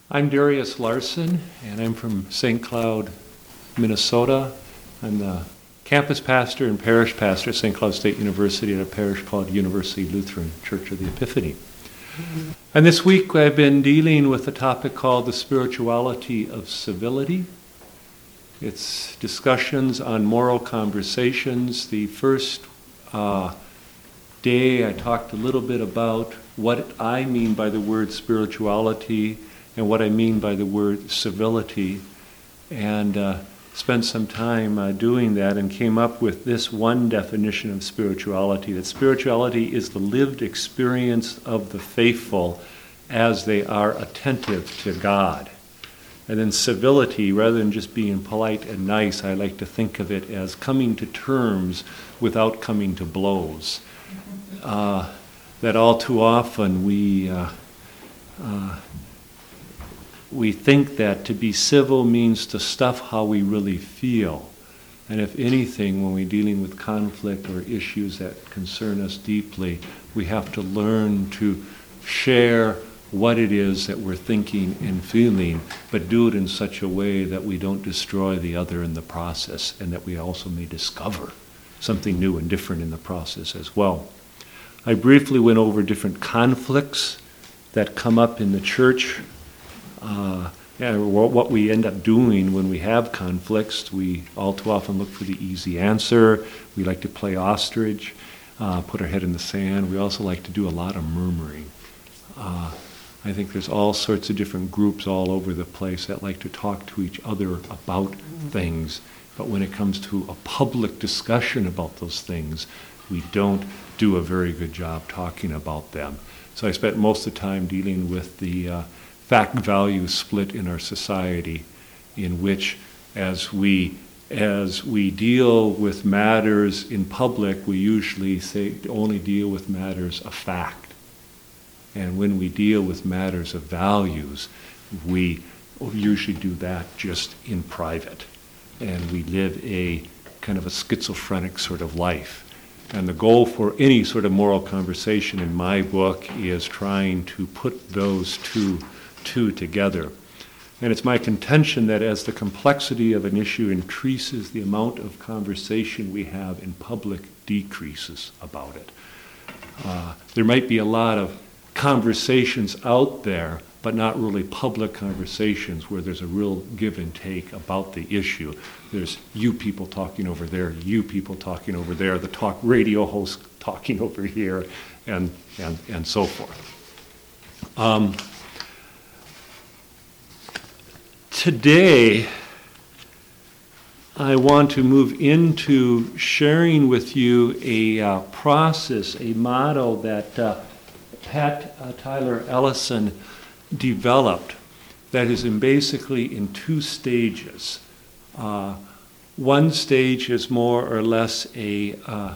I'm Darius Larson, and I'm from St. Cloud, Minnesota. I'm the campus pastor and parish pastor at St. Cloud State University at a parish called University Lutheran Church of the Epiphany. And this week I've been dealing with a topic called the spirituality of civility. It's discussions on moral conversations. The first day I talked a little bit about what I mean by the word spirituality and what I mean by the word civility, and spent some time doing that and came up with this one definition of spirituality, that spirituality is the lived experience of the faithful as they are attentive to God. And then civility, rather than just being polite and nice, I like to think of it as coming to terms without coming to blows. That all too often we think that to be civil means to stuff how we really feel. And if anything, when we're dealing with conflict or issues that concern us deeply, we have to learn to share what it is that we're thinking and feeling, but do it in such a way that we don't destroy the other in the process, and that we also may discover something new and different in the process as well. I briefly went over different conflicts that come up in the church. What we end up doing when we have conflicts. We all too often look for the easy answer. We like to play ostrich, put our head in the sand. We also like to do a lot of murmuring. I think there's all sorts of different groups all over the place that like to talk to each other about things, but when it comes to a public discussion about those things, we don't do a very good job talking about them. So I spent most of the time dealing with the fact-value split in our society, in which as we deal with matters in public, we usually only deal with matters of fact. And when we deal with matters of values, we usually do that just in private. And we live a kind of a schizophrenic sort of life. And the goal for any sort of moral conversation in my book is trying to put those two together. And it's my contention that as the complexity of an issue increases, the amount of conversation we have in public decreases about it. There might be a lot of conversations out there, but not really public conversations where there's a real give and take about the issue. There's you people talking over there, you people talking over there, the talk radio host talking over here, and so forth. Today, I want to move into sharing with you a process, a model that Pat Tyler Ellison developed that is basically in two stages. One stage is more or less she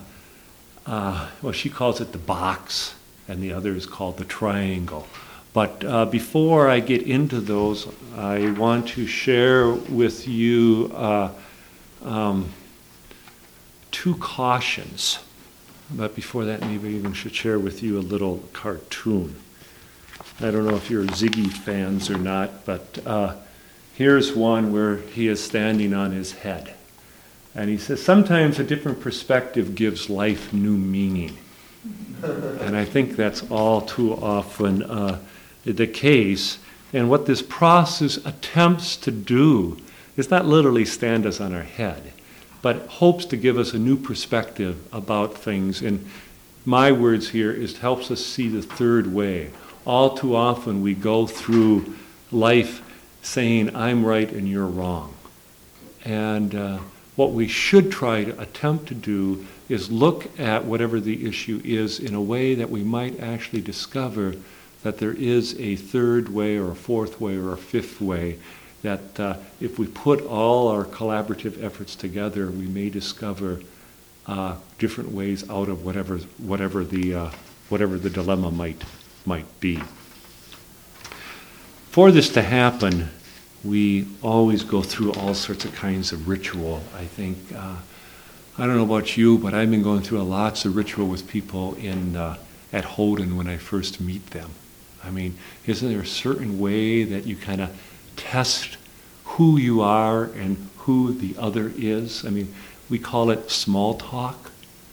calls it the box, and the other is called the triangle. But before I get into those, I want to share with you two cautions. But before that, maybe I even should share with you a little cartoon. I don't know if you're Ziggy fans or not, but here's one where he is standing on his head. And he says, sometimes a different perspective gives life new meaning. And I think that's all too often the case. And what this process attempts to do is not literally stand us on our head, but hopes to give us a new perspective about things. And my words here is helps us see the third way. All too often we go through life saying, I'm right and you're wrong. And what we should try to attempt to do is look at whatever the issue is in a way that we might actually discover that there is a third way or a fourth way or a fifth way, that if we put all our collaborative efforts together, we may discover different ways out of whatever the dilemma might be. For this to happen, we always go through all sorts of kinds of ritual. I think, I don't know about you, but I've been going through lots of ritual with people at Houghton when I first meet them. I mean, isn't there a certain way that you kind of test who you are and who the other is? I mean, we call it small talk.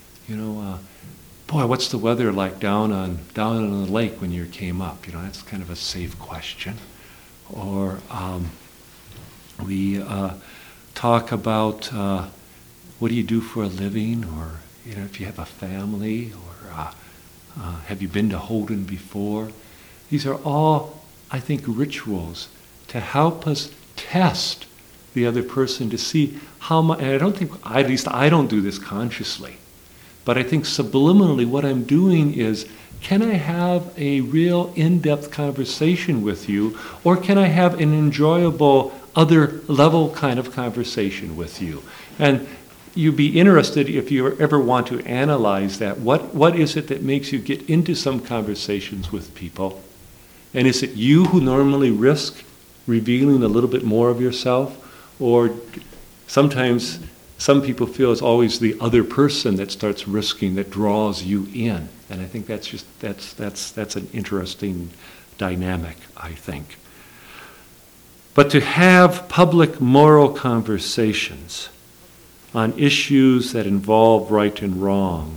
Boy, what's the weather like down on the lake when you came up? That's kind of a safe question. Or we talk about what do you do for a living, or if you have a family, or have you been to Holden before? These are all, I think, rituals to help us test the other person to see how much. And I don't think, at least I don't do this consciously, but I think subliminally what I'm doing is, can I have a real in-depth conversation with you, or can I have an enjoyable other level kind of conversation with you? And you'd be interested, if you ever want to analyze that, what is it that makes you get into some conversations with people? And is it you who normally risk revealing a little bit more of yourself? Or sometimes some people feel it's always the other person that starts risking, that draws you in. And I think that's an interesting dynamic, I think. But to have public moral conversations on issues that involve right and wrong,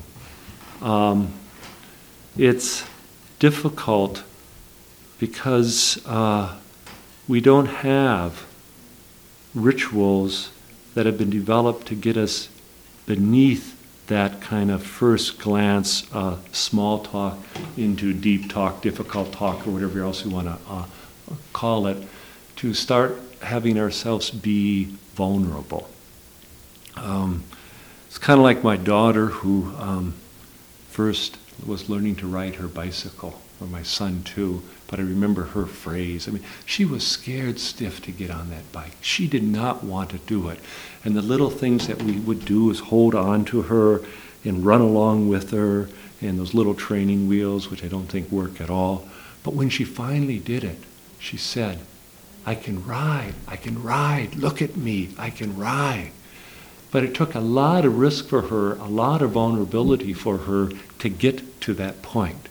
it's difficult because we don't have rituals that have been developed to get us beneath that kind of first glance, small talk into deep talk, difficult talk, or whatever else you want to call it, to start having ourselves be vulnerable. It's kind of like my daughter who first was learning to ride her bicycle, or my son too, but I remember her phrase. I mean, she was scared stiff to get on that bike. She did not want to do it. And the little things that we would do is hold on to her and run along with her, and those little training wheels, which I don't think work at all. But when she finally did it, she said, I can ride, look at me, I can ride. But it took a lot of risk for her, a lot of vulnerability for her to get to that point.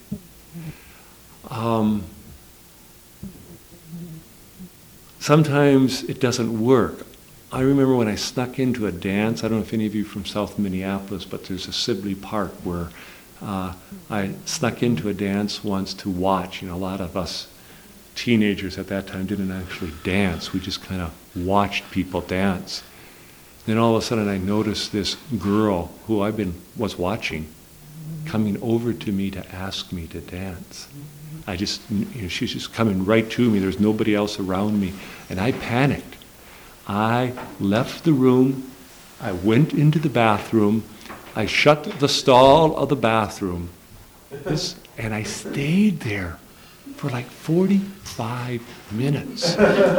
Sometimes it doesn't work. I remember when I snuck into a dance, I don't know if any of you are from South Minneapolis, but there's a Sibley Park where I snuck into a dance once to watch. A lot of us teenagers at that time didn't actually dance. We just kind of watched people dance. Then all of a sudden I noticed this girl who was watching coming over to me to ask me to dance. She's just coming right to me. There's nobody else around me. And I panicked. I left the room. I went into the bathroom. I shut the stall of the bathroom. And I stayed there for like 45 minutes.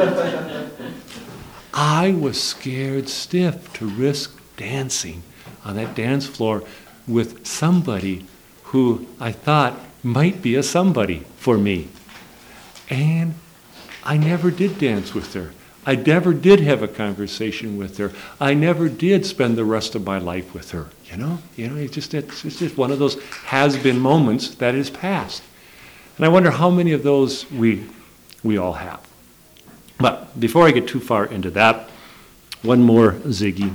I was scared stiff to risk dancing on that dance floor with somebody who I thought might be a somebody for me. And I never did dance with her. I never did have a conversation with her. I never did spend the rest of my life with her. It's just one of those has-been moments that is past. And I wonder how many of those we all have. But before I get too far into that, one more Ziggy.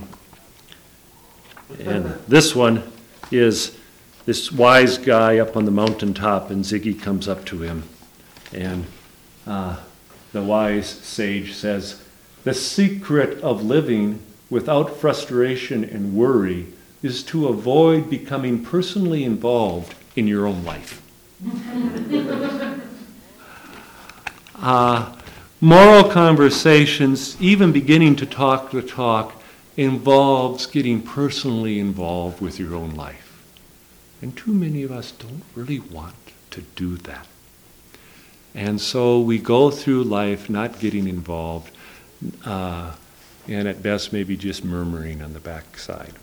And this one is this wise guy up on the mountaintop, and Ziggy comes up to him. And the wise sage says, the secret of living without frustration and worry is to avoid becoming personally involved in your own life. Moral conversations, even beginning to talk the talk, involves getting personally involved with your own life. And too many of us don't really want to do that. And so we go through life not getting involved, and at best maybe just murmuring on the backside.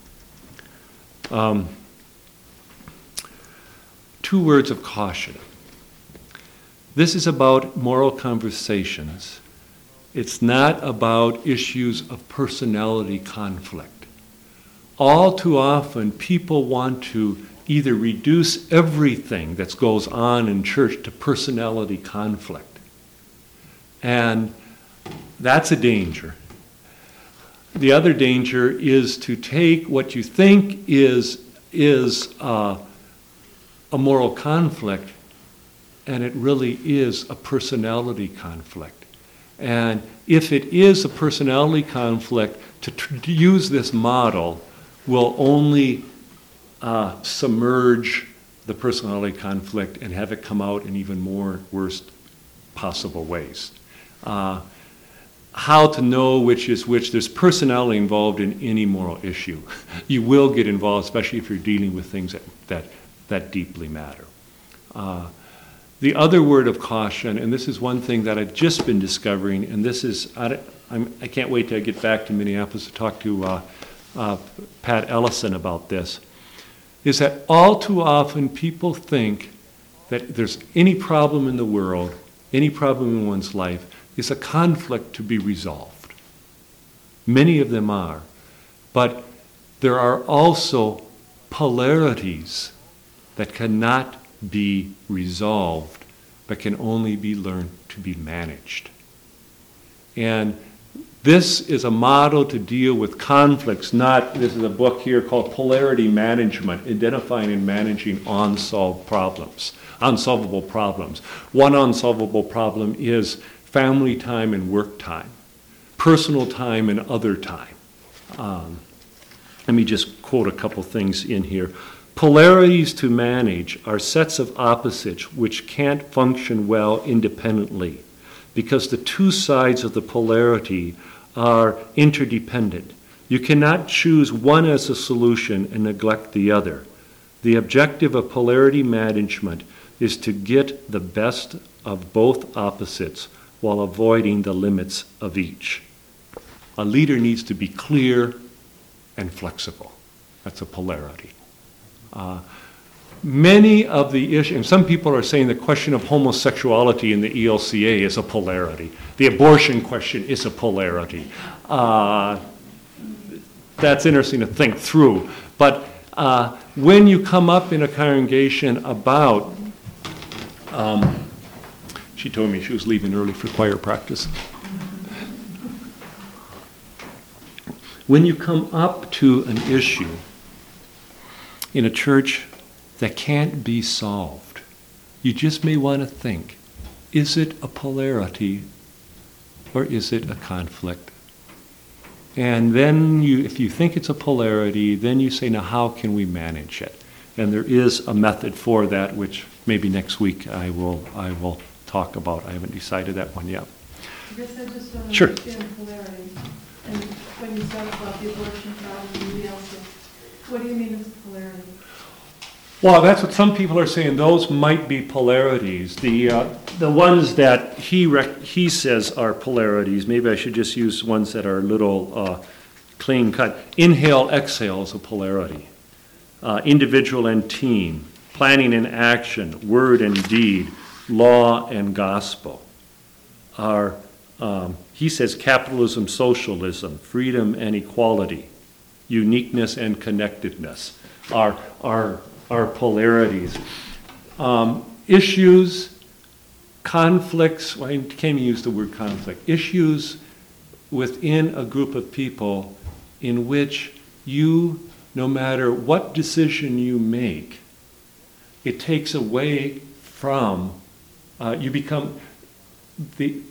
2 words of caution. This is about moral conversations. It's not about issues of personality conflict. All too often, people want to either reduce everything that goes on in church to personality conflict. And that's a danger. The other danger is to take what you think is a moral conflict, and it really is a personality conflict. And if it is a personality conflict, to use this model will only submerge the personality conflict and have it come out in even more worst possible ways. How to know which is which? There's personality involved in any moral issue. You will get involved, especially if you're dealing with things that deeply matter. The other word of caution, and this is one thing that I've just been discovering, and this is, I can't wait till I get back to Minneapolis to talk to Pat Ellison about this, is that all too often people think that there's any problem in the world, any problem in one's life, is a conflict to be resolved. Many of them are. But there are also polarities that cannot be resolved, but can only be learned to be managed. And this is a model to deal with conflicts, this is a book here called Polarity Management, Identifying and Managing Unsolvable Problems. One unsolvable problem is family time and work time, personal time and other time. Let me just quote a couple things in here. Polarities to manage are sets of opposites which can't function well independently because the two sides of the polarity are interdependent. You cannot choose one as a solution and neglect the other. The objective of polarity management is to get the best of both opposites while avoiding the limits of each. A leader needs to be clear and flexible. That's a polarity. Many of the issues, and some people are saying the question of homosexuality in the ELCA is a polarity. The abortion question is a polarity. That's interesting to think through. But when you come up in a congregation about, she told me she was leaving early for choir practice. When you come up to an issue in a church that can't be solved, you just may want to think, is it a polarity or is it a conflict? And then if you think it's a polarity, then you say, now how can we manage it? And there is a method for that, which maybe next week I will talk about. I haven't decided that one yet. I guess I just want to Sure. understand polarity. And when you talk about the abortion problem and the ELCA, what do you mean it's polarity? Well, that's what some people are saying. Those might be polarities. The ones that he says are polarities, maybe I should just use ones that are a little clean cut. Inhale, exhale is a polarity. Individual and team, planning and action, word and deed, law and gospel are, he says, capitalism, socialism, freedom and equality, uniqueness and connectedness are polarities. Issues, conflicts, well, I can't even use the word conflict, issues within a group of people in which you, no matter what decision you make, it takes away from, you become the,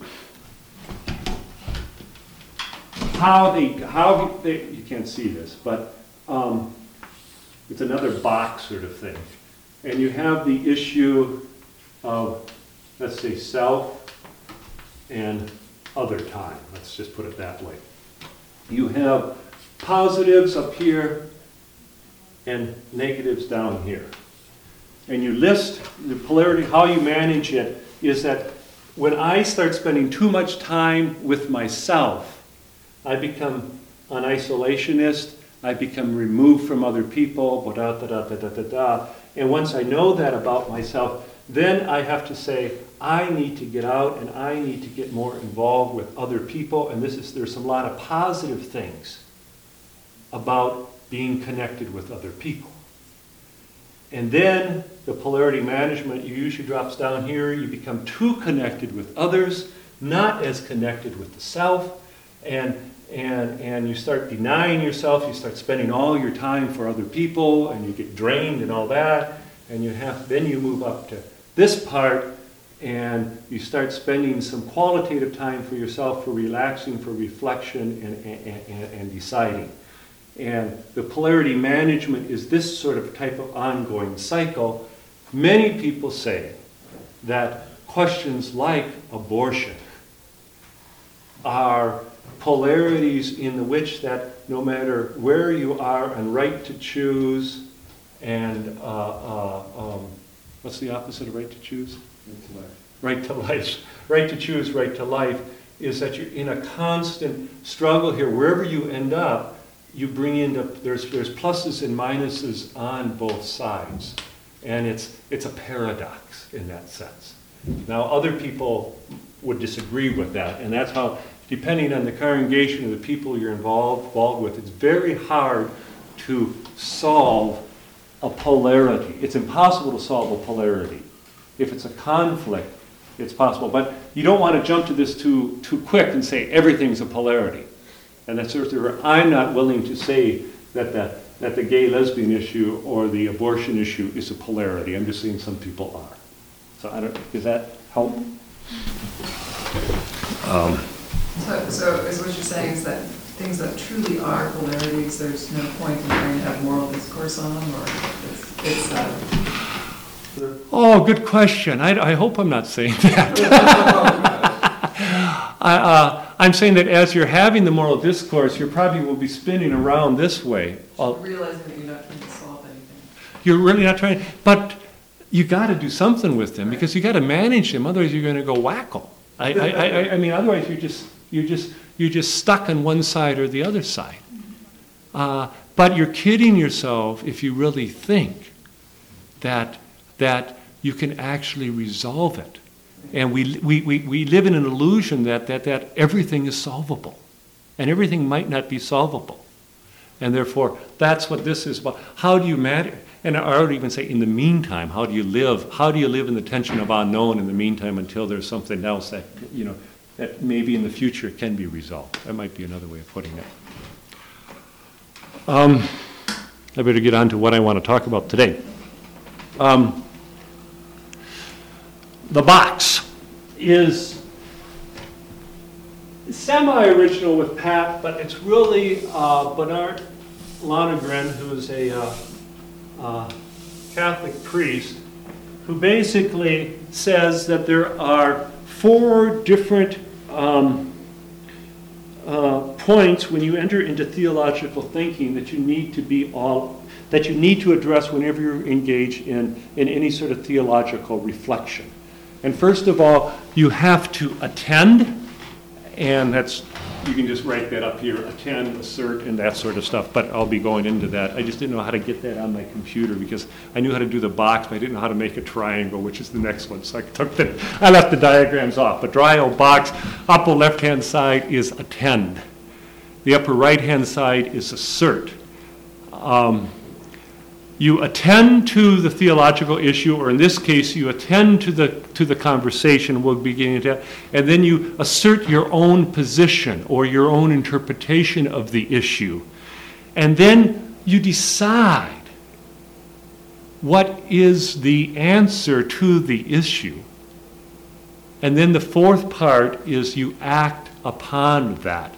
you can't see this, but it's another box sort of thing. And you have the issue of, let's say, self and other time. Let's just put it that way. You have positives up here and negatives down here. And you list the polarity, how you manage it is that when I start spending too much time with myself, I become an isolationist, I become removed from other people, and once I know that about myself, then I have to say, I need to get out and I need to get more involved with other people, and there's a lot of positive things about being connected with other people. And then the polarity management usually drops down here. You become too connected with others, not as connected with the self, and you start denying yourself. You start spending all your time for other people, and you get drained and all that. And then you move up to this part, and you start spending some qualitative time for yourself, for relaxing, for reflection, and deciding. And the polarity management is this sort of type of ongoing cycle. Many people say that questions like abortion are polarities in which that no matter where you are on right to choose and what's the opposite of right to choose? Right to life. Right to choose, right to life, is that you're in a constant struggle here. Wherever you end up, you bring into, there's pluses and minuses on both sides. And it's a paradox in that sense. Now, other people would disagree with that, and that's how, depending on the congregation of the people you're involved with, it's very hard to solve a polarity. It's impossible to solve a polarity. If it's a conflict, it's possible. But you don't want to jump to this too quick and say everything's a polarity. And that's sort of, I'm not willing to say that the gay-lesbian issue or the abortion issue is a polarity. I'm just saying some people are. So does that help? So is what you're saying is that things that truly are polarities, there's no point in trying to have moral discourse on them, or it's Oh, good question. I hope I'm not saying that. I'm saying that as you're having the moral discourse, you probably will be spinning around this way. realizing that you're not trying to solve anything. You're really not trying, but you got to do something with them because you got to manage them. Otherwise, you're going to go wacko. I mean, otherwise you're just stuck on one side or the other side. But you're kidding yourself if you really think that you can actually resolve it. And we live in an illusion that everything is solvable. And everything might not be solvable. And therefore, that's what this is about. How do you manage? And I would even say, in the meantime, how do you live? How do you live in the tension of unknown in the meantime until there's something else that, that maybe in the future can be resolved? That might be another way of putting it. I better get on to what I want to talk about today. The box is semi-original with Pat, but it's really Bernard Lonergan, who's a Catholic priest, who basically says that there are 4 different points when you enter into theological thinking that you need to address whenever you're engaged in any sort of theological reflection. And first of all, you have to attend, and you can just write that up here, attend, assert, and that sort of stuff, but I'll be going into that. I just didn't know how to get that on my computer because I knew how to do the box, but I didn't know how to make a triangle, which is the next one, so I left the diagrams off. But triangle, box, upper left-hand side is attend. The upper right-hand side is assert. You attend to the theological issue, or in this case, you attend to the conversation. We'll be getting into that, and then you assert your own position or your own interpretation of the issue, and then you decide what is the answer to the issue, and then the 4th part is you act upon that.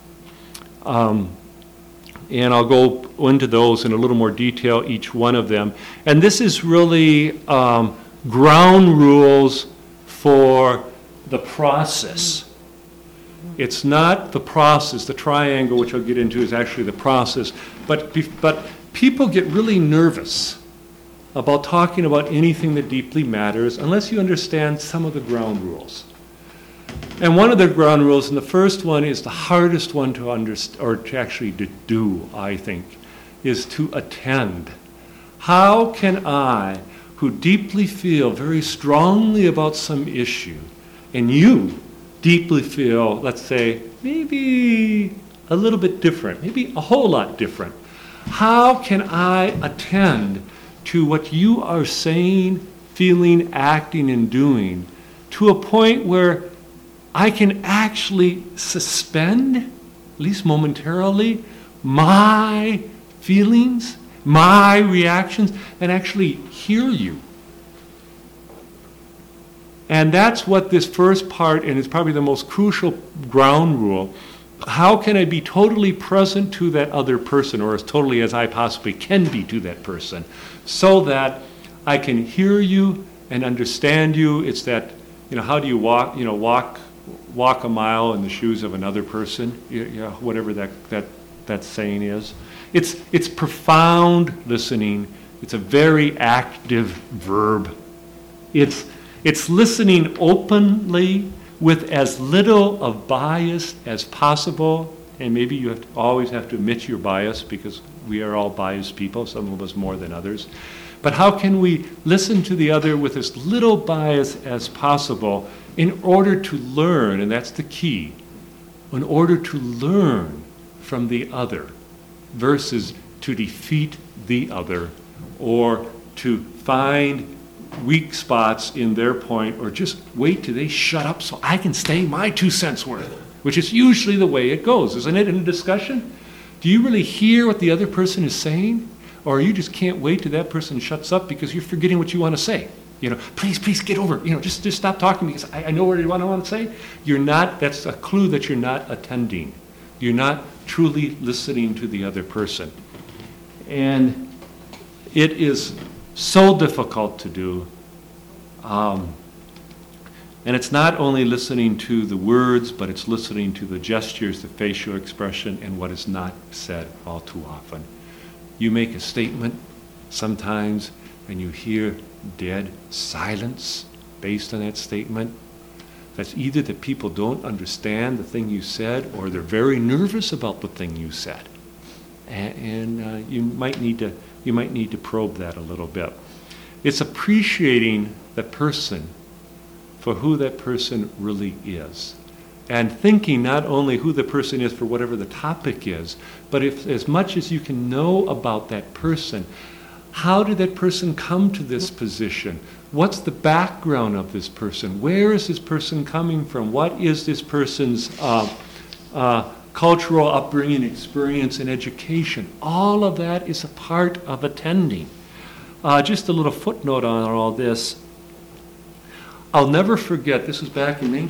And I'll go into those in a little more detail, each one of them. And this is really ground rules for the process. It's not the process. The triangle, which I'll get into, is actually the process. But people get really nervous about talking about anything that deeply matters unless you understand some of the ground rules. And one of the ground rules, and the first one is the hardest one to understand, or to actually do, I think, is to attend. How can I, who deeply feel very strongly about some issue, and you deeply feel, let's say, maybe a little bit different, maybe a whole lot different, how can I attend to what you are saying, feeling, acting, and doing to a point where I can actually suspend, at least momentarily, my feelings, my reactions, and actually hear you. And that's what this first part, and it's probably the most crucial ground rule. How can I be totally present to that other person, or as totally as I possibly can be to that person, so that I can hear you and understand you? It's that, how do you walk a mile in the shoes of another person? Whatever that saying is. It's profound listening. It's a very active verb. It's listening openly with as little of bias as possible. And maybe you always have to admit your bias, because we are all biased people, some of us more than others. But how can we listen to the other with as little bias as possible in order to learn, and that's the key, in order to learn from the other versus to defeat the other or to find weak spots in their point, or just wait till they shut up so I can say my 2 cents worth, which is usually the way it goes, isn't it, in a discussion? Do you really hear what the other person is saying? Or you just can't wait till that person shuts up because you're forgetting what you want to say? Please get over, just stop talking because I know what I want to say. That's a clue that you're not attending. You're not truly listening to the other person. And it is so difficult to do. And it's not only listening to the words, but it's listening to the gestures, the facial expression, and what is not said all too often. You make a statement sometimes, and you hear dead silence based on that statement. That's either that people don't understand the thing you said, or they're very nervous about the thing you said. And you might need to probe that a little bit. It's appreciating the person for who that person really is, and thinking not only who the person is for whatever the topic is, but if as much as you can know about that person. How did that person come to this position? What's the background of this person? Where is this person coming from? What is this person's cultural upbringing, experience, and education? All of that is a part of attending. Just a little footnote on all this. I'll never forget, this was back in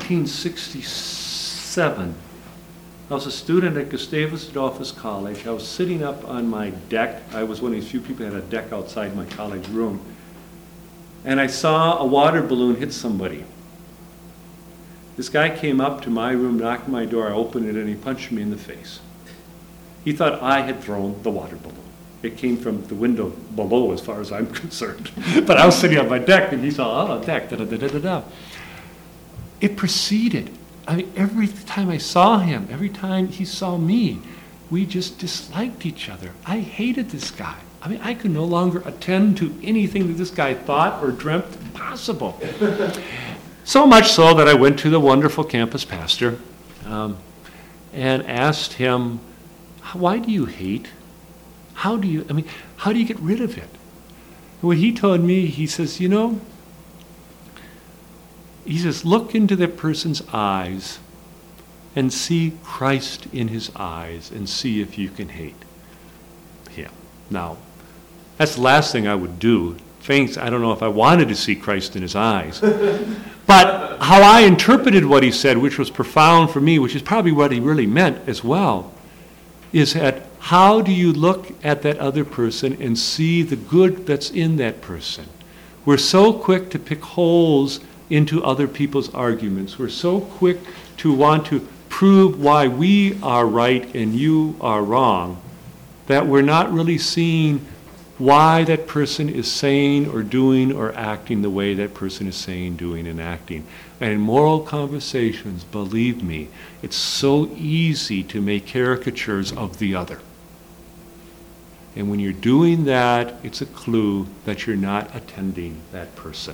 1967. I was a student at Gustavus Adolphus College. I was sitting up on my deck. I was one of these few people who had a deck outside my college room. And I saw a water balloon hit somebody. This guy came up to my room, knocked on my door, I opened it, and he punched me in the face. He thought I had thrown the water balloon. It came from the window below, as far as I'm concerned. But I was sitting on my deck, and he saw, deck, da-da-da-da-da-da. It proceeded. Every time I saw him, every time he saw me, we just disliked each other. I hated this guy. I could no longer attend to anything that this guy thought or dreamt possible. So much so that I went to the wonderful campus pastor and asked him, why do you hate? How do you get rid of it? And what he told me, he says, he says, look into that person's eyes and see Christ in his eyes and see if you can hate him. Now, that's the last thing I would do. Thanks, I don't know if I wanted to see Christ in his eyes. But how I interpreted what he said, which was profound for me, which is probably what he really meant as well, is that how do you look at that other person and see the good that's in that person? We're so quick to pick holes into other people's arguments. We're so quick to want to prove why we are right and you are wrong, that we're not really seeing why that person is saying or doing or acting the way that person is saying, doing, and acting. And in moral conversations, believe me, it's so easy to make caricatures of the other. And when you're doing that, it's a clue that you're not attending that person.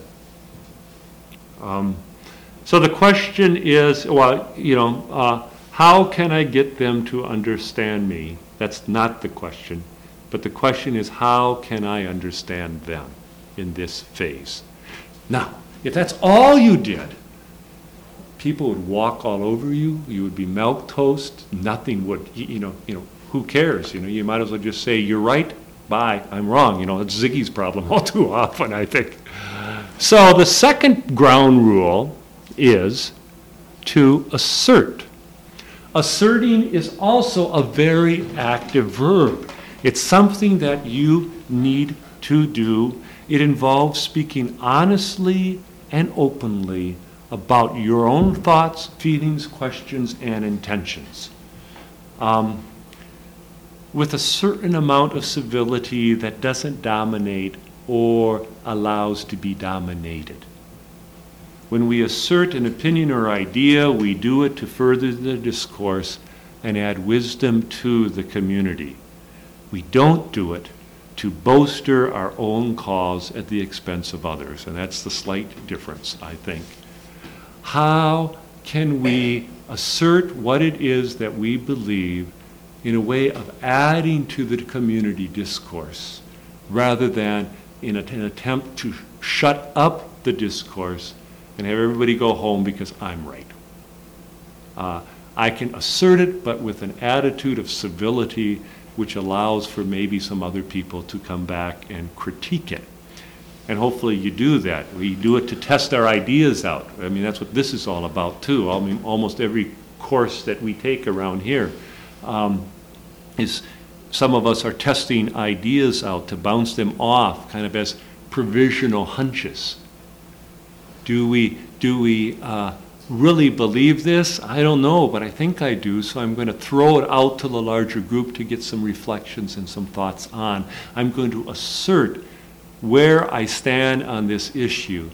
So the question is, how can I get them to understand me? That's not the question. but the question is, how can I understand them in this phase? Now, if that's all you did, people would walk all over you. You would be milquetoast. Nothing would, who cares? You might as well just say, you're right, bye, I'm wrong. It's Ziggy's problem all too often, I think. So the second ground rule is to assert. Asserting is also a very active verb. It's something that you need to do. It involves speaking honestly and openly about your own thoughts, feelings, questions, and intentions. With a certain amount of civility that doesn't dominate or allows to be dominated. When we assert an opinion or idea, we do it to further the discourse and add wisdom to the community. We don't do it to bolster our own cause at the expense of others, and that's the slight difference, I think. How can we assert what it is that we believe in a way of adding to the community discourse rather than in an attempt to shut up the discourse and have everybody go home because I'm right? I can assert it, but with an attitude of civility which allows for maybe some other people to come back and critique it. And hopefully you do that. We do it to test our ideas out. I mean, that's what this is all about too. I mean, almost every course that we take around here is some of us are testing ideas out to bounce them off kind of as provisional hunches. Do we really believe this? I don't know, but I think I do, so I'm going to throw it out to the larger group to get some reflections and some thoughts on. I'm going to assert where I stand on this issue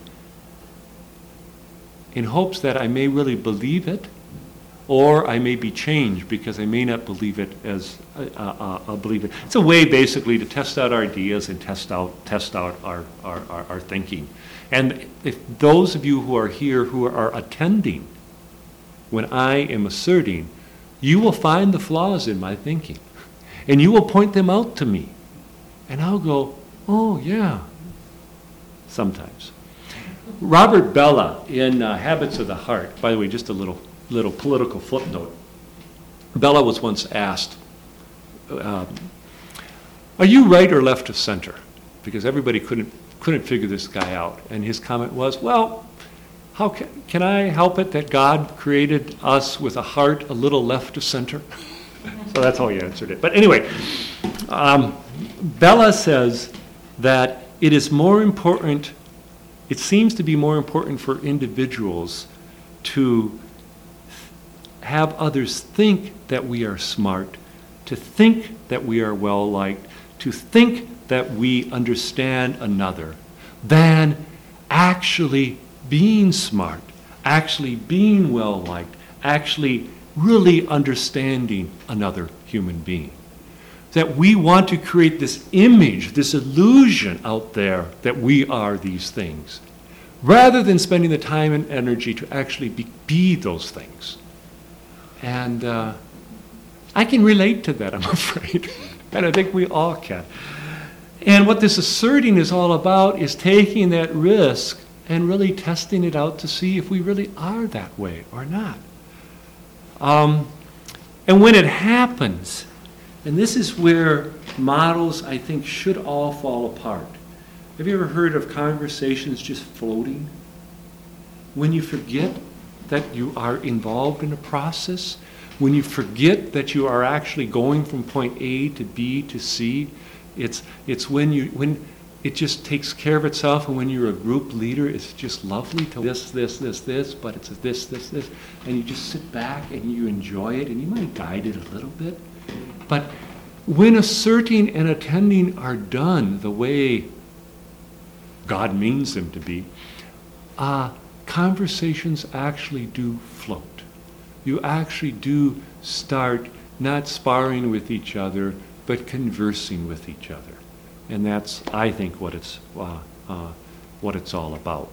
in hopes that I may really believe it, or I may be changed because I may not believe it as I believe it. It's a way basically to test out our ideas and test out our thinking. And if those of you who are here who are attending when I am asserting, you will find the flaws in my thinking. And you will point them out to me. And I'll go, oh yeah, sometimes. Robert Bella in Habits of the Heart, by the way, just a little political footnote. Bella was once asked, are you right or left of center? Because everybody couldn't figure this guy out. And his comment was, well, how can I help it that God created us with a heart a little left of center? So that's how he answered it. But anyway, Bella says that it is more important, it seems to be more important for individuals to have others think that we are smart, to think that we are well-liked, to think that we understand another, than actually being smart, actually being well-liked, actually really understanding another human being. That we want to create this image, this illusion out there that we are these things, rather than spending the time and energy to actually be those things. And I can relate to that, I'm afraid. And I think we all can. And what this asserting is all about is taking that risk and really testing it out to see if we really are that way or not. And when it happens, and this is where models, I think, should all fall apart. Have you ever heard of conversations just floating? When you forget that you are involved in a process, when you forget that you are actually going from point A to B to C, it's when it just takes care of itself, and when you're a group leader, it's just lovely to this, but it's this, and you just sit back and you enjoy it, and you might guide it a little bit. But when asserting and attending are done the way God means them to be, conversations actually do float. You actually do start not sparring with each other, but conversing with each other. And that's, I think, what it's all about.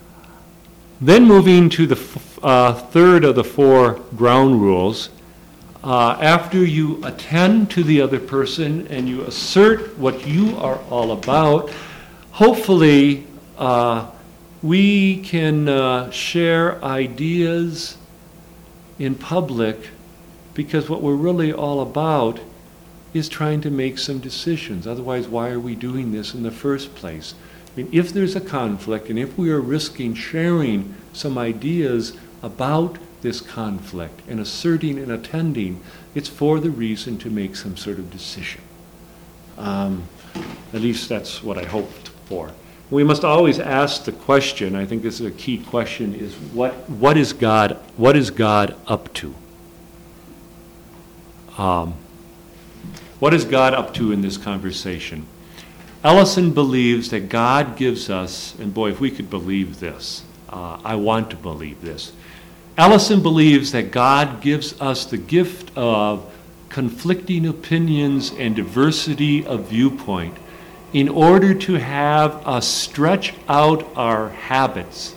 Then moving to the third of the four ground rules, after you attend to the other person and you assert what you are all about, hopefully we can share ideas in public, because what we're really all about is trying to make some decisions. Otherwise, why are we doing this in the first place? I mean, if there's a conflict, and if we are risking sharing some ideas about this conflict and asserting and attending, it's for the reason to make some sort of decision. At least that's what I hoped for. We must always ask the question, I think this is a key question, is what is God up to? What is God up to in this conversation? Ellison believes that God gives us, and boy, if we could believe this, I want to believe this. Ellison believes that God gives us the gift of conflicting opinions and diversity of viewpoint in order to have us stretch out of our habits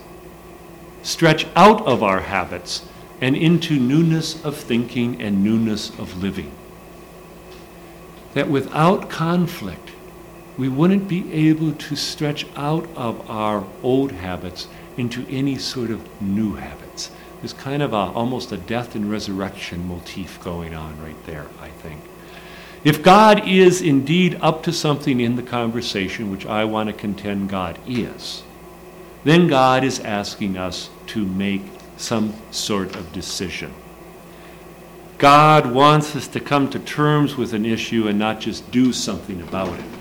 and into newness of thinking and newness of living. That without conflict, we wouldn't be able to stretch out of our old habits into any sort of new habits. There's kind of almost a death and resurrection motif going on right there, I think. If God is indeed up to something in the conversation, which I want to contend God is, then God is asking us to make some sort of decision. God wants us to come to terms with an issue and not just do something about it.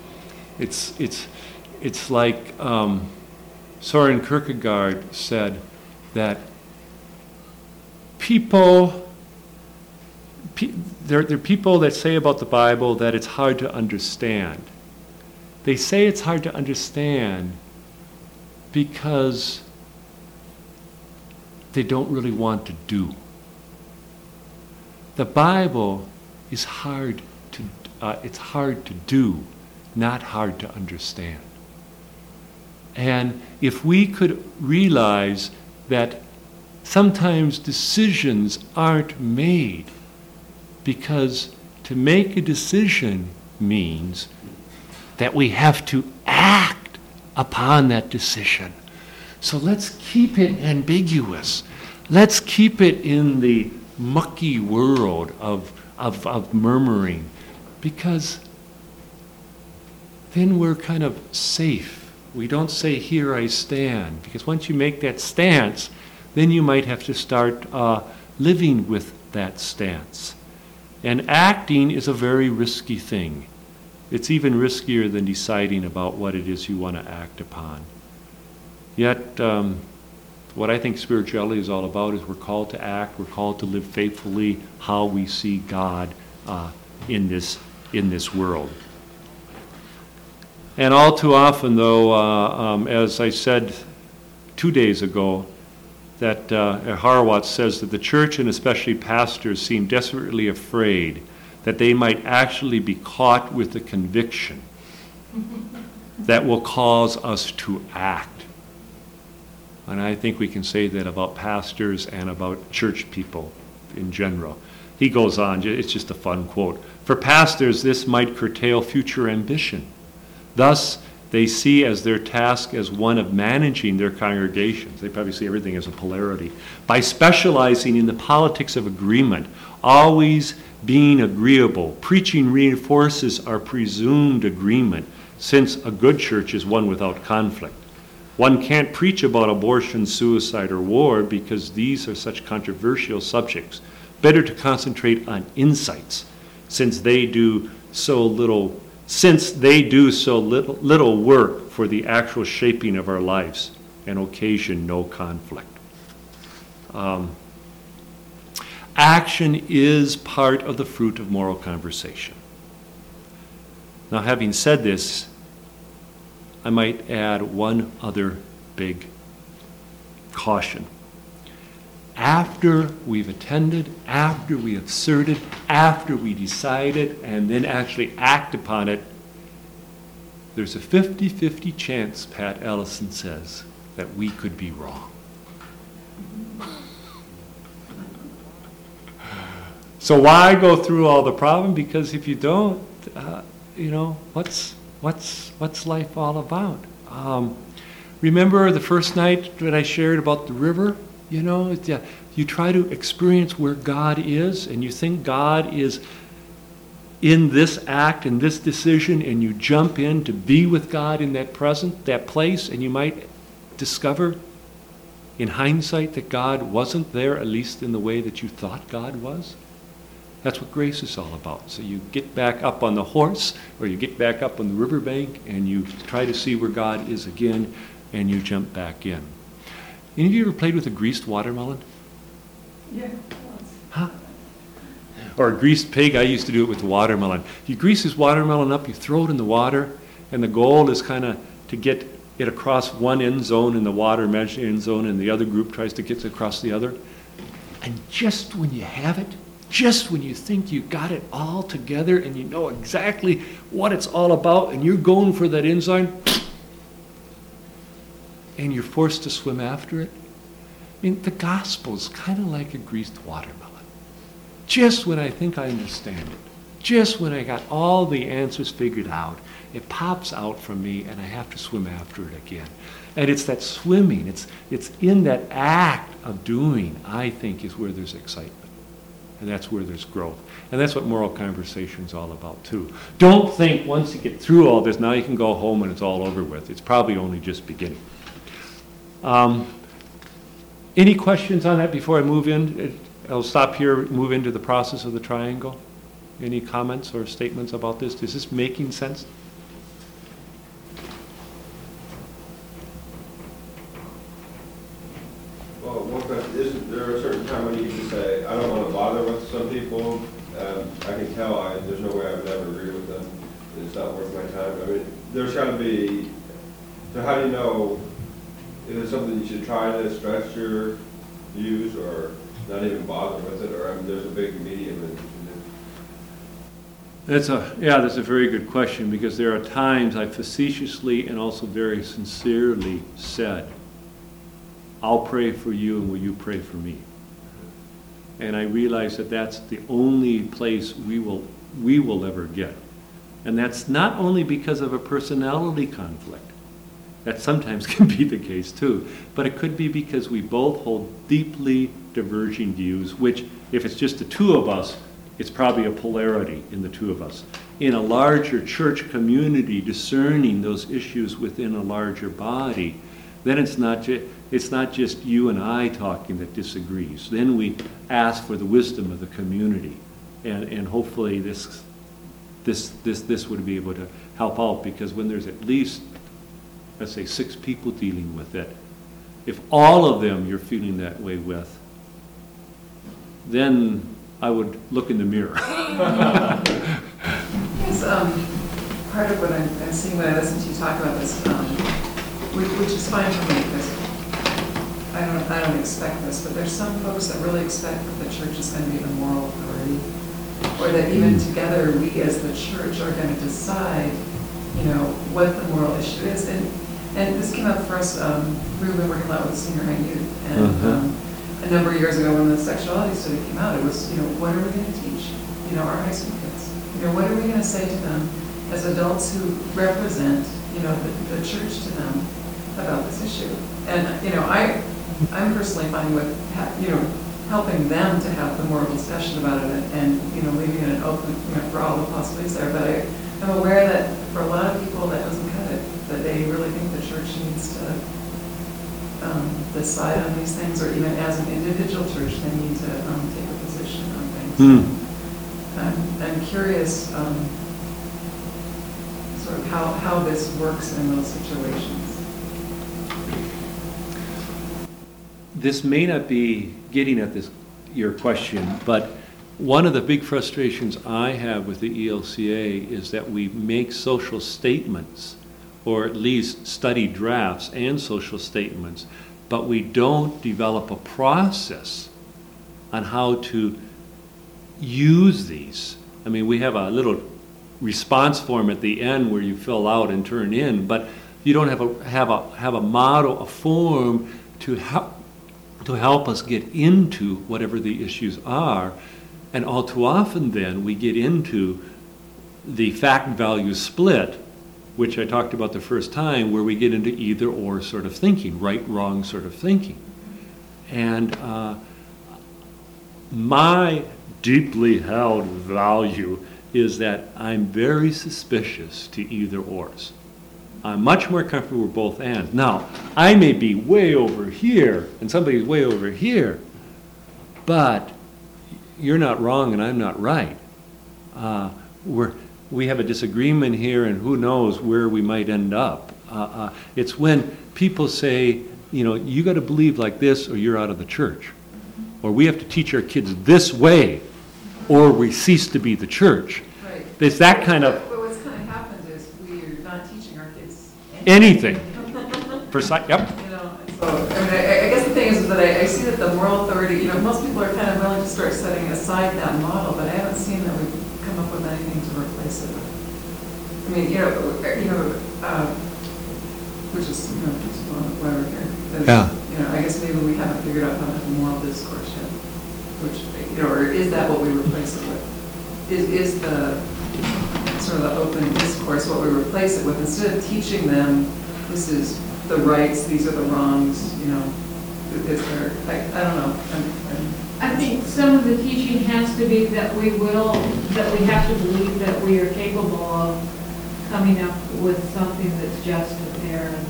It's like Soren Kierkegaard said that there are people that say about the Bible that it's hard to understand. They say it's hard to understand because they don't really want to do. The Bible is hard to do, not hard to understand. And if we could realize that sometimes decisions aren't made because to make a decision means that we have to act upon that decision. So let's keep it ambiguous. Let's keep it in the mucky world of murmuring, because then we're kind of safe. We don't say, "Here I stand," because once you make that stance, then you might have to start living with that stance. And acting is a very risky thing. It's even riskier than deciding about what it is you want to act upon. Yet, what I think spirituality is all about is we're called to act, we're called to live faithfully how we see God in this world. And all too often, though, as I said 2 days ago, that Horowitz says that the church and especially pastors seem desperately afraid that they might actually be caught with the conviction that will cause us to act. And I think we can say that about pastors and about church people in general. He goes on, it's just a fun quote. For pastors, this might curtail future ambition. Thus, they see as their task as one of managing their congregations. They probably see everything as a polarity. By specializing in the politics of agreement, always being agreeable, preaching reinforces our presumed agreement, since a good church is one without conflict. One can't preach about abortion, suicide, or war because these are such controversial subjects. Better to concentrate on insights, since they do so little work for the actual shaping of our lives and occasion no conflict. Action is part of the fruit of moral conversation. Now, having said this, I might add one other big caution. After we've attended, after we have asserted, after we decided, and then actually act upon it, there's a 50-50 chance, Pat Ellison says, that we could be wrong. So why go through all the problem? Because if you don't, what's life all about? Remember the first night that I shared about the river? You try to experience where God is, and you think God is in this act, in this decision, and you jump in to be with God in that place, and you might discover in hindsight that God wasn't there, at least in the way that you thought God was. That's what grace is all about. So you get back up on the horse, or you get back up on the riverbank, and you try to see where God is again, and you jump back in. Any of you ever played with a greased watermelon? Yeah. Huh? Or a greased pig? I used to do it with watermelon. You grease this watermelon up, you throw it in the water, and the goal is kind of to get it across one end zone in the water, imaginary end zone, and the other group tries to get it across the other. And just when you have it, just when you think you got it all together and you know exactly what it's all about, and you're going for that end zone, and you're forced to swim after it. I mean, the gospel is kind of like a greased watermelon. Just when I think I understand it, just when I got all the answers figured out, it pops out from me and I have to swim after it again. And it's that swimming, it's in that act of doing, I think, is where there's excitement. And that's where there's growth. And that's what moral conversation is all about, too. Don't think once you get through all this, now you can go home and it's all over with. It's probably only just beginning. Any questions on that before I move in? I'll stop here, move into the process of the triangle. Any comments or statements about this? Is this making sense? Well, one question, is there a certain time when you can say, I don't want to bother with some people? I can tell there's no way I would ever agree with them. It's not worth my time. I mean, there's got to be, so how do you know if it's something you should try to stretch your views or not even bother with it, or there's a big medium in That's a very good question, because there are times I facetiously and also very sincerely said, I'll pray for you and will you pray for me? And I realize that that's the only place we will ever get. And that's not only because of a personality conflict. That sometimes can be the case too. But it could be because we both hold deeply diverging views, which, if it's just the two of us, it's probably a polarity in the two of us. In a larger church community, discerning those issues within a larger body, then it's not just you and I talking that disagrees. Then we ask for the wisdom of the community, and hopefully this would be able to help out, because when there's at least, let's say, 6 people dealing with it, if all of them you're feeling that way with, then I would look in the mirror. Yes, part of what I'm seeing when I listen to you talk about this, which is fine for me, because I don't expect this, but there's some folks that really expect that the church is going to be the moral authority, or that even together we as the church are going to decide, what the moral issue is. And this came up for us, we've been working a lot with senior high youth, and a number of years ago when the sexuality study came out, it was, what are we going to teach, our high school kids? What are we going to say to them as adults who represent, the church to them about this issue? And, I'm personally fine with, helping them to have the moral discussion about it and, leaving it open, for all the possibilities there. But I'm aware that for a lot of people that doesn't cut it, that they really think the church needs to decide on these things, or even as an individual church, they need to take a position on things. I'm curious sort of how this works in those situations. This may not be getting at your question, but one of the big frustrations I have with the ELCA is that we make social statements, or at least study drafts and social statements, but we don't develop a process on how to use these. I mean, we have a little response form at the end where you fill out and turn in, but you don't have a model, a form to help us get into whatever the issues are. And all too often then, we get into the fact-value split, which I talked about the first time, where we get into either-or sort of thinking, right-wrong sort of thinking. And my deeply held value is that I'm very suspicious to either-ors. I'm much more comfortable with both ends. Now, I may be way over here, and somebody's way over here, but you're not wrong and I'm not right. We have a disagreement here, and who knows where we might end up. It's when people say, you know, you got to believe like this or you're out of the church. Or we have to teach our kids this way or we cease to be the church. Right. It's that kind of But what's kind of happened is we're not teaching our kids anything. Yep. You know, so, I mean, I guess the thing is that I see that the moral authority, you know, most people are kind of willing to start setting aside that model, but I haven't seen that we've come up with anything to replace it with. I mean, which is, you know, just why we're here. Is, Yeah. You know, I guess maybe we haven't figured out how to have a moral discourse yet, which, you know, or is that what we replace it with? Is the sort of the open discourse what we replace it with? Instead of teaching them, this is the rights, these are the wrongs, you know, is there, I don't know. I think some of the teaching has to be that we have to believe that we are capable of coming up with something that's just and fair and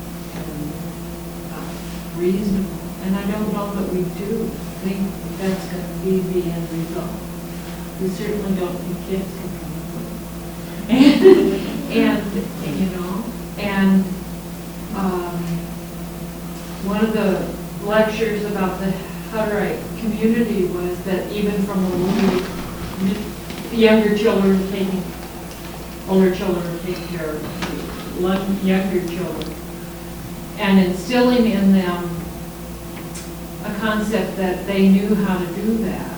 reasonable. And I don't know that we do think that's going to be the end result. We certainly don't think kids can come up with it. And you know, and one of the lectures about the Hutterite community was that even from the womb, younger children taking, older children taking care of younger children, and instilling in them a concept that they knew how to do that.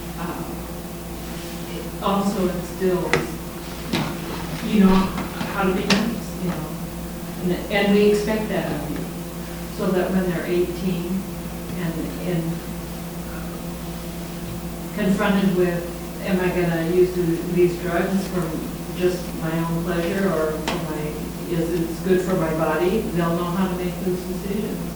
It also instills, you know, how to be nice, you know, and we expect that of you, so that when they're 18 and confronted with, am I going to use these drugs for just my own pleasure, or is it good for my body? They'll know how to make those decisions.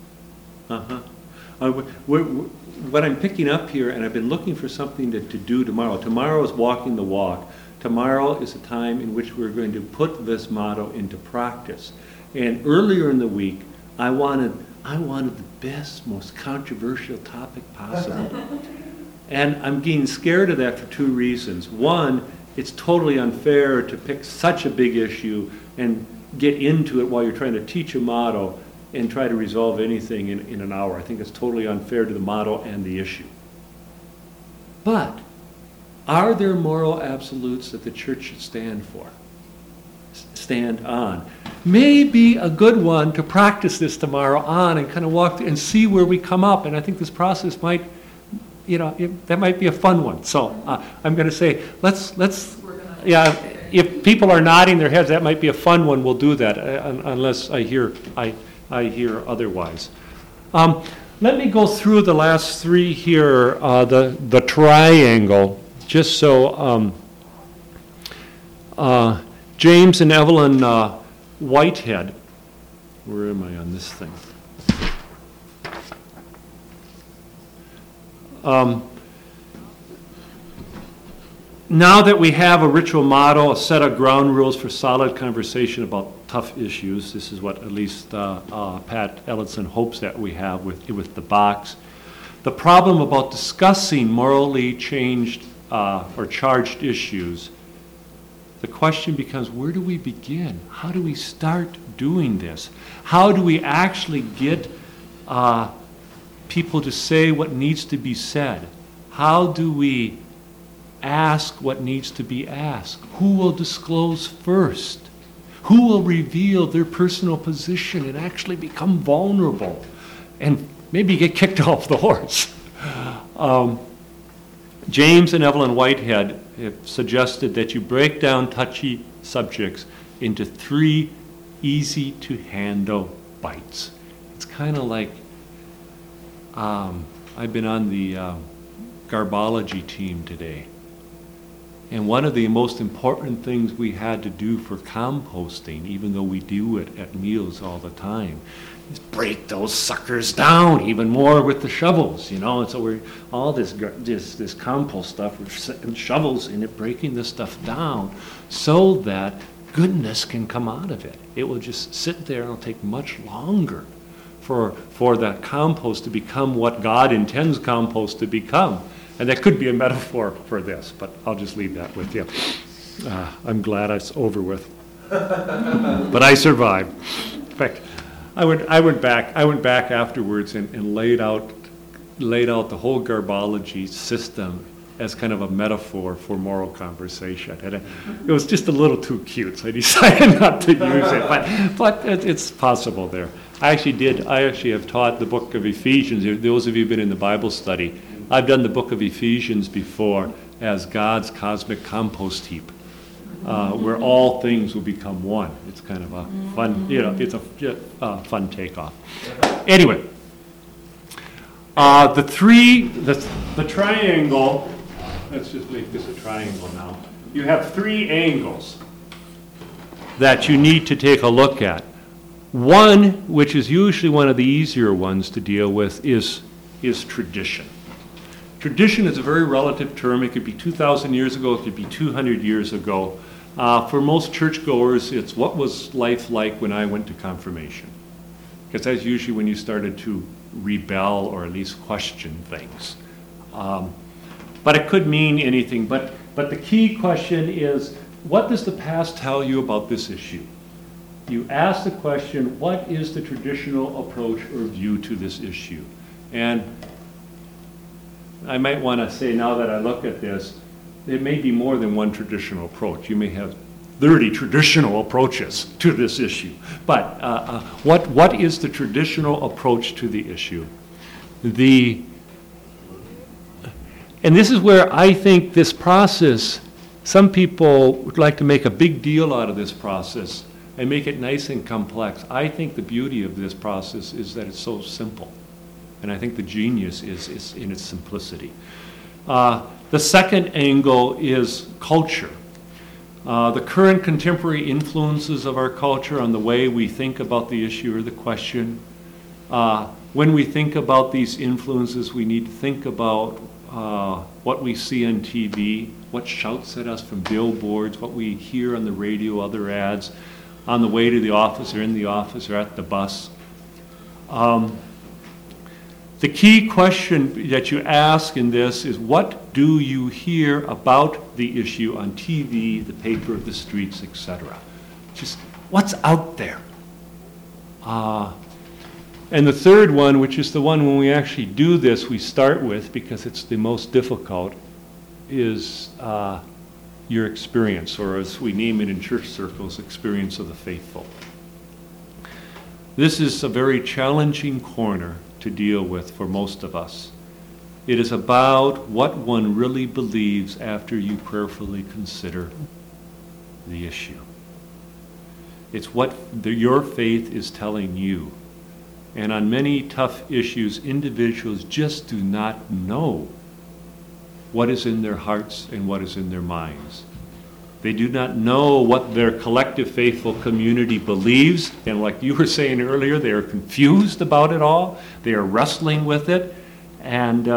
What I'm picking up here, and I've been looking for something to do tomorrow. Tomorrow is walking the walk. Tomorrow is a time in which we're going to put this motto into practice. And earlier in the week, I wanted the best, most controversial topic possible. And I'm getting scared of that for two reasons. One, it's totally unfair to pick such a big issue and get into it while you're trying to teach a motto and try to resolve anything in an hour. I think it's totally unfair to the motto and the issue. But are there moral absolutes that the church should stand on? Maybe a good one to practice this tomorrow on and kind of walk and see where we come up. And I think this process might, you know, that might be a fun one. So I'm going to say, let's, yeah, if people are nodding their heads, that might be a fun one. We'll do that, unless I hear otherwise. Let me go through the last three here, the triangle, just so James and Evelyn Whitehead, where am I on this thing? Now that we have a ritual model, a set of ground rules for solid conversation about tough issues, this is what at least Pat Ellison hopes that we have with the box. The problem about discussing morally changed or charged issues, the question becomes, where do we begin? How do we start doing this? How do we actually get people to say what needs to be said? How do we ask what needs to be asked? Who will disclose first? Who will reveal their personal position and actually become vulnerable and maybe get kicked off the horse? James and Evelyn Whitehead have suggested that you break down touchy subjects into 3 easy-to-handle bites. It's kind of like, I've been on the garbology team today. And one of the most important things we had to do for composting, even though we do it at meals all the time, is break those suckers down even more with the shovels, you know. And so we're all this compost stuff, we're setting shovels in it, breaking this stuff down so that goodness can come out of it. It will just sit there and it'll take much longer for that compost to become what God intends compost to become. And that could be a metaphor for this, but I'll just leave that with you. I'm glad it's over with. But I survived. In fact, I went back afterwards and laid out the whole garbology system as kind of a metaphor for moral conversation. And it was just a little too cute, so I decided not to use it. But it's possible there. I actually have taught the book of Ephesians. Those of you who've been in the Bible study, I've done the book of Ephesians before as God's cosmic compost heap, where all things will become one. It's kind of a fun, it's a fun takeoff. Anyway, the triangle, let's just make this a triangle now. You have three angles that you need to take a look at. One, which is usually one of the easier ones to deal with, is tradition. Tradition is a very relative term. It could be 2,000 years ago, it could be 200 years ago. For most churchgoers, it's what was life like when I went to confirmation. Because that's usually when you started to rebel or at least question things. But it could mean anything. But the key question is, what does the past tell you about this issue? You ask the question, what is the traditional approach or view to this issue? And I might want to say, now that I look at this, it may be more than one traditional approach. You may have 30 traditional approaches to this issue. But what is the traditional approach to the issue? And this is where I think this process, some people would like to make a big deal out of this process and make it nice and complex. I think the beauty of this process is that it's so simple. And I think the genius is in its simplicity. The second angle is culture. The current contemporary influences of our culture on the way we think about the issue or the question. When we think about these influences, we need to think about what we see on TV, what shouts at us from billboards, what we hear on the radio, other ads, on the way to the office or in the office or at the bus. The key question that you ask in this is, what do you hear about the issue on TV, the paper, the streets, etc.? Just what's out there? And the third one, which is the one when we actually do this, we start with, because it's the most difficult, is your experience, or as we name it in church circles, experience of the faithful. This is a very challenging corner to deal with for most of us. It is about what one really believes after you prayerfully consider the issue. It's what your faith is telling you. And on many tough issues, individuals just do not know what is in their hearts and what is in their minds. They do not know what their collective faithful community believes. And like you were saying earlier, they are confused about it all. They are wrestling with it. And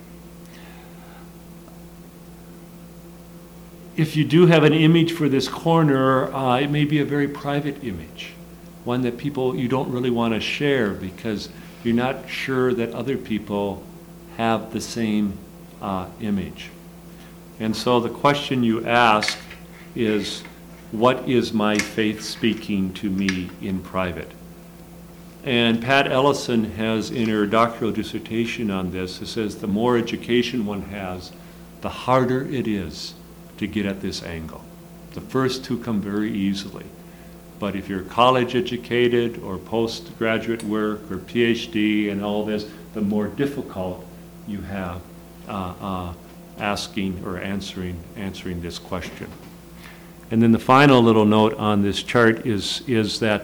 if you do have an image for this corner, it may be a very private image, one that you don't really want to share because you're not sure that other people have the same image. And so the question you ask is, what is my faith speaking to me in private? And Pat Ellison has, in her doctoral dissertation on this, it says the more education one has, the harder it is to get at this angle. The first two come very easily. But if you're college educated or postgraduate work or PhD and all this, the more difficult you have asking or answering this question. And then the final little note on this chart is that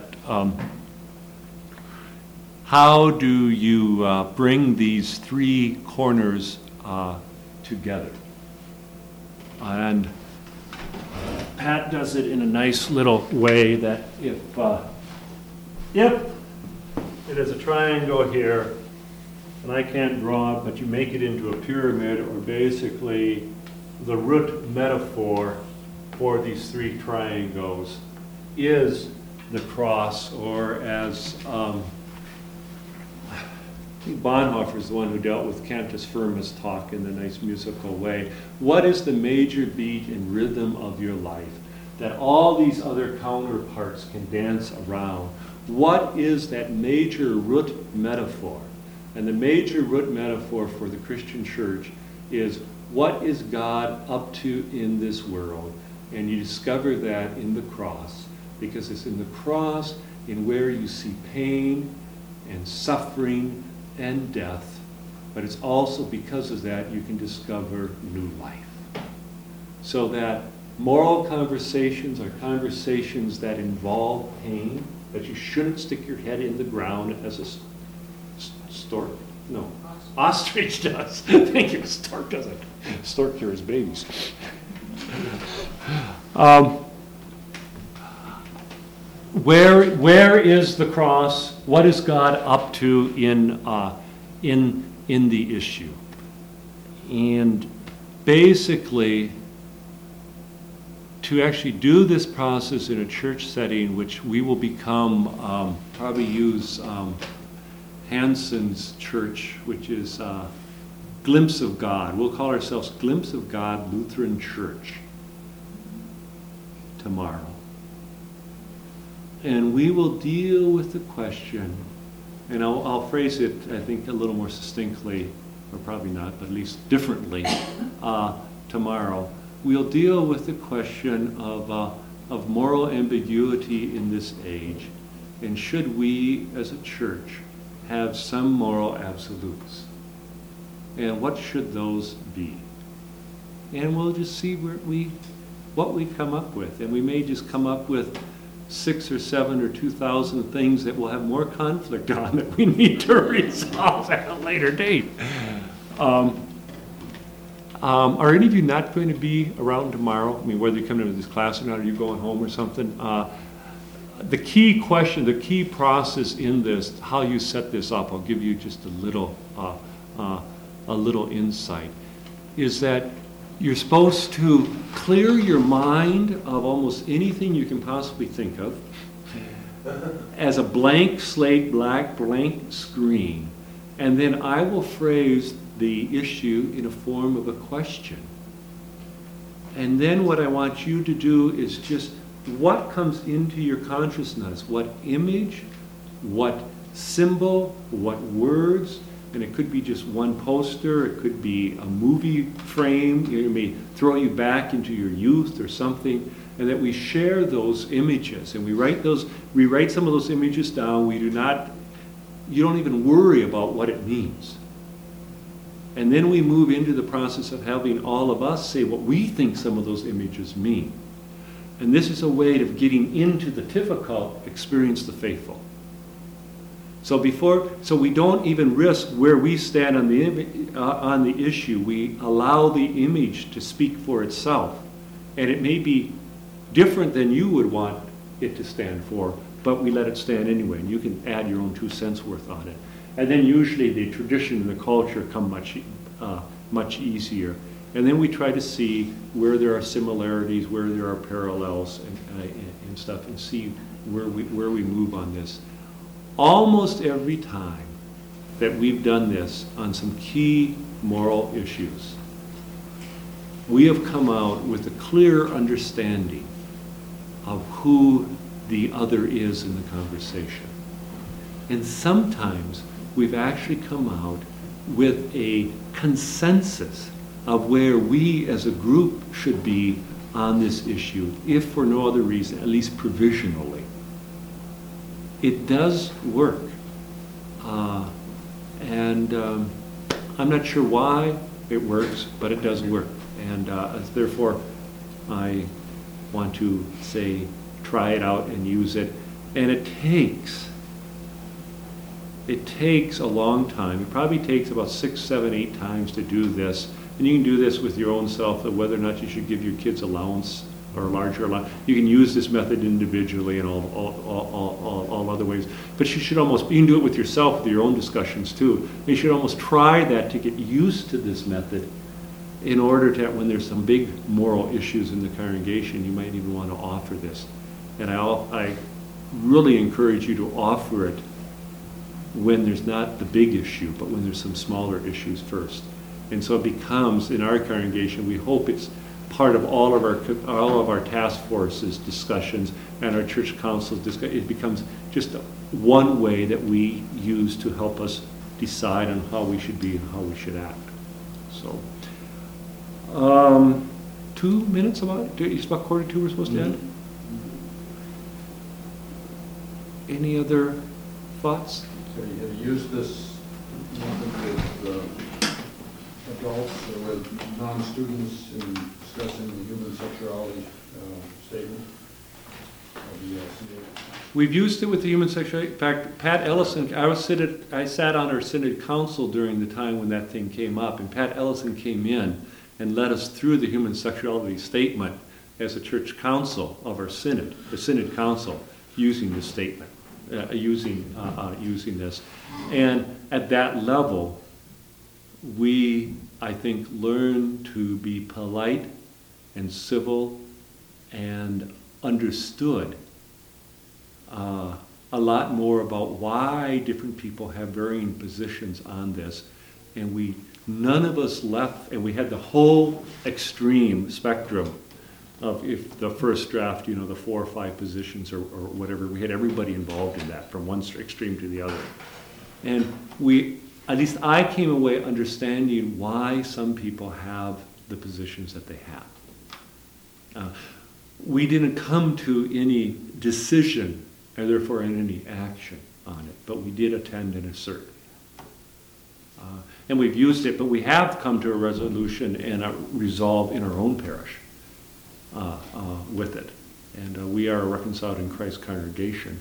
how do you bring these three corners together. And Pat does it in a nice little way that if it is a triangle here, and I can't draw it, but you make it into a pyramid, or basically the root metaphor for these three triangles is the cross, or as I think Bonhoeffer is the one who dealt with Cantus Firmus talk in a nice musical way. What is the major beat and rhythm of your life that all these other counterparts can dance around? What is that major root metaphor? And the major root metaphor for the Christian church is, what is God up to in this world? And you discover that in the cross, because it's in the cross in where you see pain and suffering and death, but it's also because of that you can discover new life. So that moral conversations are conversations that involve pain, that you shouldn't stick your head in the ground as a stork. No, ostrich does. Thank you. Stork doesn't. Stork cures babies. Where is the cross? What is God up to in the issue? And basically, to actually do this process in a church setting, which we will become, probably use Hanson's church, which is Glimpse of God. We'll call ourselves Glimpse of God Lutheran Church tomorrow. And we will deal with the question, and I'll phrase it, I think, a little more succinctly, or probably not, but at least differently tomorrow. We'll deal with the question of moral ambiguity in this age, and should we as a church have some moral absolutes? And what should those be? And we'll just see what we come up with. And we may just come up with 6 or 7 or 2,000 things that will have more conflict on that we need to resolve at a later date. Are any of you not going to be around tomorrow? I mean, whether you come into this class or not, are you going home or something? The key question, the key process in this, how you set this up, I'll give you just a little insight, is that you're supposed to clear your mind of almost anything you can possibly think of as a blank slate, blank screen, and then I will phrase the issue in a form of a question. And then what I want you to do is just what comes into your consciousness, what image, what symbol, what words, and it could be just one poster, it could be a movie frame, it may throw you back into your youth or something, and that we share those images, and we write some of those images down. You don't even worry about what it means. And then we move into the process of having all of us say what we think some of those images mean. And this is a way of getting into the difficult, experience the faithful. So we don't even risk where we stand on the issue. We allow the image to speak for itself, and it may be different than you would want it to stand for, but we let it stand anyway, and you can add your own 2 cents worth on it. And then usually the tradition and the culture come much easier. And then we try to see where there are similarities, where there are parallels, and stuff, and see where we move on this. Almost every time that we've done this on some key moral issues, we have come out with a clear understanding of who the other is in the conversation. And sometimes we've actually come out with a consensus of where we as a group should be on this issue, if for no other reason, at least provisionally. It does work. And I'm not sure why it works, but it does work. And therefore, I want to say, try it out and use it. And it takes a long time. It probably takes about 6, 7, 8 times to do this And you can do this with your own self, of whether or not you should give your kids allowance or larger allowance. You can use this method individually and all other ways. But you should almost, you can do it with yourself, with your own discussions too. You should almost try that to get used to this method in order to, when there's some big moral issues in the congregation, you might even want to offer this. And I really encourage you to offer it when there's not the big issue, but when there's some smaller issues first. And so it becomes, in our congregation, we hope it's part of all of our task forces discussions and our church council's discussion. It becomes just one way that we use to help us decide on how we should be and how we should act. So, 2 minutes about it? It's about 1:45 we're supposed to end? Any other thoughts? So you have used this method with adults or with non-students in discussing the human sexuality statement of the CA? We've used it with the human sexuality. In fact, Pat Ellison, I sat on our Synod Council during the time when that thing came up, and Pat Ellison came in and led us through the human sexuality statement as a church council of our synod, the Synod Council, using this statement, using this. And at that level, we, I think, learn to be polite and civil and understood a lot more about why different people have varying positions on this. And none of us left, and we had the whole extreme spectrum of, if the first draft, the 4 or 5 positions or whatever, we had everybody involved in that from one extreme to the other. And at least I came away understanding why some people have the positions that they have. We didn't come to any decision, and therefore any action on it, but we did attend and assert. And we've used it, but we have come to a resolution and a resolve in our own parish with it. And we are a reconciled in Christ congregation.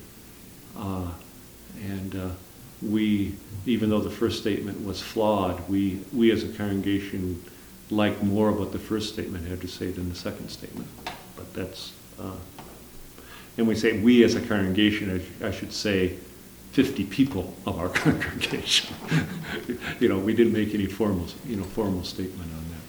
We, even though the first statement was flawed, we as a congregation like more of what the first statement had to say than the second statement. But that's, and we say we as a congregation, I should say 50 people of our congregation. We didn't make any formal statement on that.